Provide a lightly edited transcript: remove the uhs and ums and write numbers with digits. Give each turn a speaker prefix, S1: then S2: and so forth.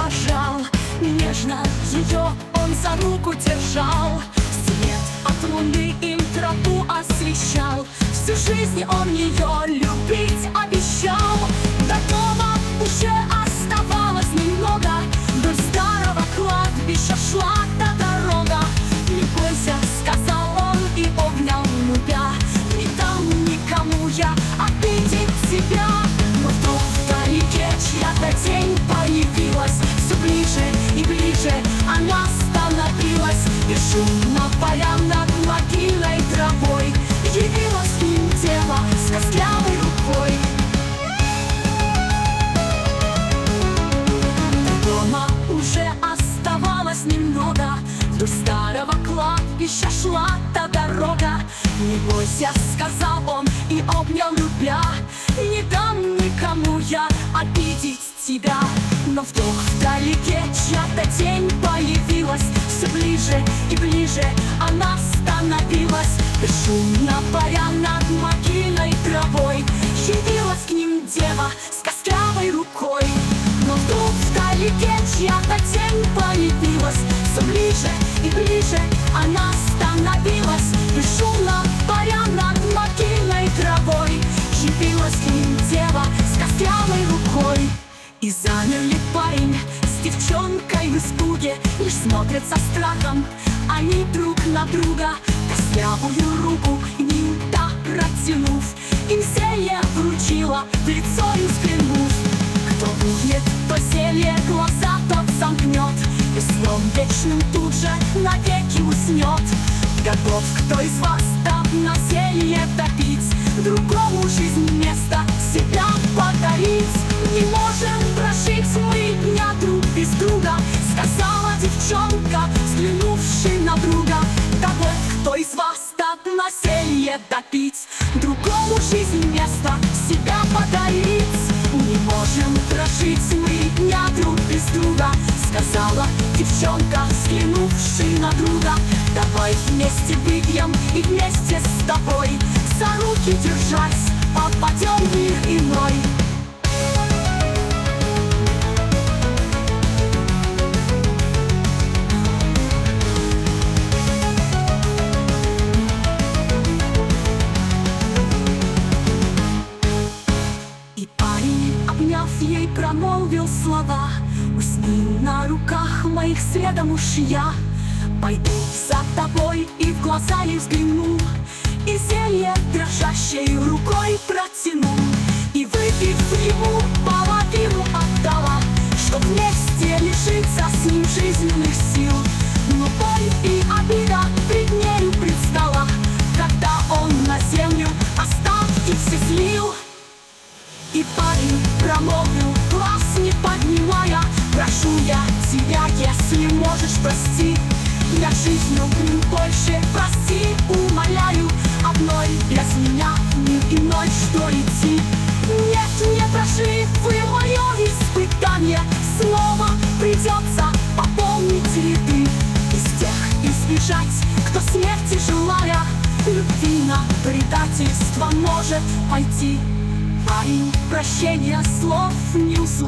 S1: провожал, нежно ее он за руку держал. Свет от луны им тропу освещал, всю жизнь он ее любить обещал. До дома уже оставалось немного, вдоль старого кладбища шла та дорога. Не бойся, сказал он и обнял, любя, не дам никому я обидеть тебя. Но вдруг вдалеке чья-то тень появилась, все ближе и ближе она становилась, и шумно паря над могильной травой явилась к ним дева с костлявой рукой. До дома уже оставалось немного, вдоль старого кладбища шла та дорога. Не бойся, сказал он и обнял, любя, не дам никому я обидеть тебя. Но вдруг вдалеке чья-то тень появилась, все ближе и ближе она становилась, бесшумно паря над могильной травой явилась к ним дева с костлявой рукой. Но вдруг вдалеке чья-то тень появилась, все ближе и ближе она становилась, бесшумно паря над могильной травой явилась к ним дева с костлявой рукой. И замерли парень с девчонкой в испуге, лишь смотрят со страхом они друг на друга. Костлявую руку им та протянув, им зелье вручила, в лицо им взглянув. Кто выпьет то зелье, глаза тот замкнет, и сном вечным тут же навеки уснет. Готов кто из вас там на зелье допить, другому жизнь место себя подарить? Не можем прожить мы дня друг без друга, сказала девчонка, взглянувши на друга. Готов кто из вас там на зелье допить, другому жизнь место себя подарить? Не можем прожить мы дня друг без друга, сказала девчонка, взглянувши на друга. Давай вместе выпьем и вместе с тобой, за руки держась, попадем в мир иной. И парень, обняв ей, промолвил слова: усни на руках моих следом уж я пойду за тобой и в глаза ей взгляну, и зелье дрожащей рукой протяну. И выпив ему, половину отдала, чтоб вместе лишиться с ним жизненных сил. Но боль и обида пред нею предстала, когда он на землю остатки все слил. И парень промолвил, глаз не поднимая: прошу я тебя, если можешь, прости. Я жизнью больше прости, умоляю, одной без меня в мир иной что идти? Нет, не прошли вы мое испытание, снова придется пополнить ряды. Из тех избежать, кто смерти желая, любви на предательство может пойти. Парень прощения слов не услышал.